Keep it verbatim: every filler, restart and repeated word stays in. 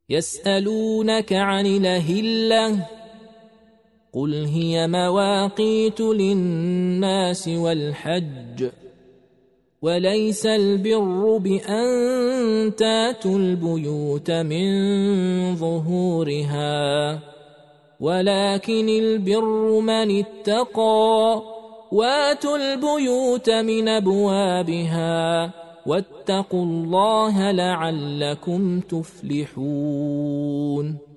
يسألونك عن الأهلة قل هي مواقيت للناس والحج وليس البر بأن تاتوا البيوت من ظهورها ولكن البر من اتقى واتوا البيوت من أبوابها واتقوا الله لعلكم تفلحون.